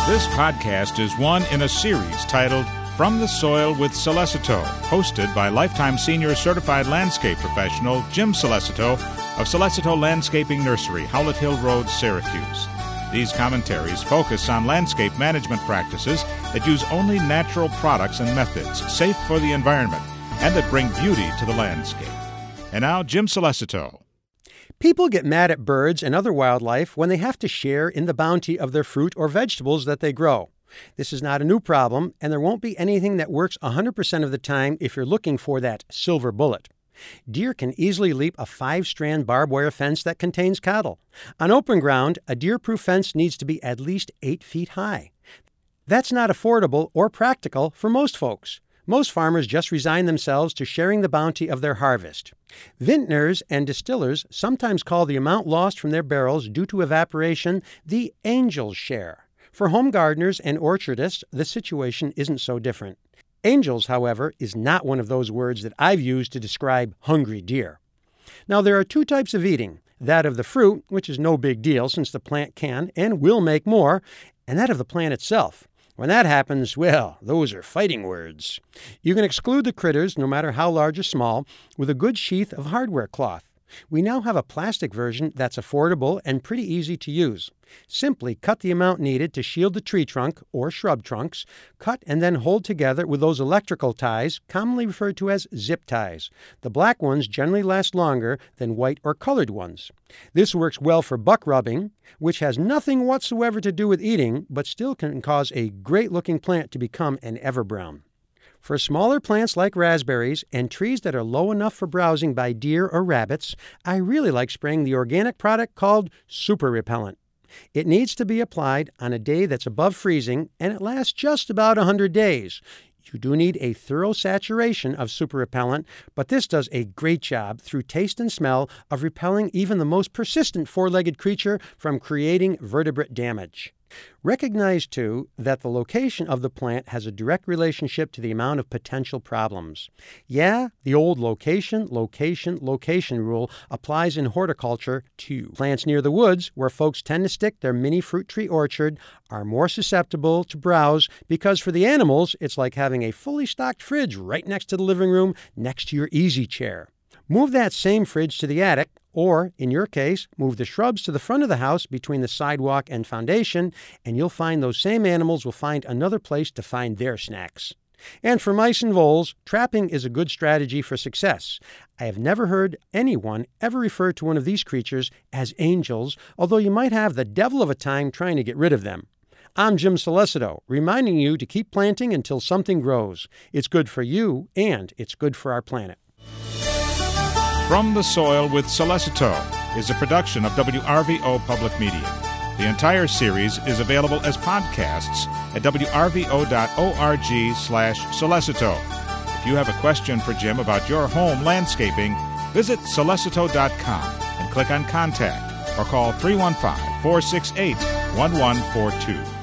This podcast is one in a series titled From the Soil with Solicito, hosted by lifetime senior certified landscape professional Jim Solicito of Solicito Landscaping Nursery, Howlett Hill Road, Syracuse. These commentaries focus on landscape management practices that use only natural products and methods, safe for the environment, and that bring beauty to the landscape. And now, Jim Solicito. People get mad at birds and other wildlife when they have to share in the bounty of their fruit or vegetables that they grow. This is not a new problem, and there won't be anything that works 100% of the time if you're looking for that silver bullet. Deer can easily leap a 5-strand barbed wire fence that contains cattle. On open ground, a deer-proof fence needs to be at least 8 feet high. That's not affordable or practical for most folks. Most farmers just resign themselves to sharing the bounty of their harvest. Vintners and distillers sometimes call the amount lost from their barrels due to evaporation the angel's share. For home gardeners and orchardists, the situation isn't so different. Angels, however, is not one of those words that I've used to describe hungry deer. Now, there are 2 types of eating, that of the fruit, which is no big deal since the plant can and will make more, and that of the plant itself. When that happens, well, those are fighting words. You can exclude the critters, no matter how large or small, with a good sheath of hardware cloth. We now have a plastic version that's affordable and pretty easy to use. Simply cut the amount needed to shield the tree trunk or shrub trunks, cut and then hold together with those electrical ties, commonly referred to as zip ties. The black ones generally last longer than white or colored ones. This works well for buck rubbing, which has nothing whatsoever to do with eating, but still can cause a great-looking plant to become an everbrown. For smaller plants like raspberries and trees that are low enough for browsing by deer or rabbits, I really like spraying the organic product called Super Repellent. It needs to be applied on a day that's above freezing, and it lasts just about 100 days. You do need a thorough saturation of super repellent, but this does a great job through taste and smell of repelling even the most persistent 4-legged creature from creating vertebrate damage. Recognize, too, that the location of the plant has a direct relationship to the amount of potential problems. Yeah, the old location rule applies in horticulture, too. Plants near the woods, where folks tend to stick their mini fruit tree orchard, are more susceptible to browse because for the animals, it's like having a fully stocked fridge right next to the living room, next to your easy chair. Move that same fridge to the attic, or, in your case, move the shrubs to the front of the house between the sidewalk and foundation, and you'll find those same animals will find another place to find their snacks. And for mice and voles, trapping is a good strategy for success. I have never heard anyone ever refer to one of these creatures as angels, although you might have the devil of a time trying to get rid of them. I'm Jim Solicito, reminding you to keep planting until something grows. It's good for you, and it's good for our planet. From the Soil with Solicito is a production of WRVO Public Media. The entire series is available as podcasts at wrvo.org/Solicito. If you have a question for Jim about your home landscaping, visit solicito.com and click on Contact or call 315-468-1142.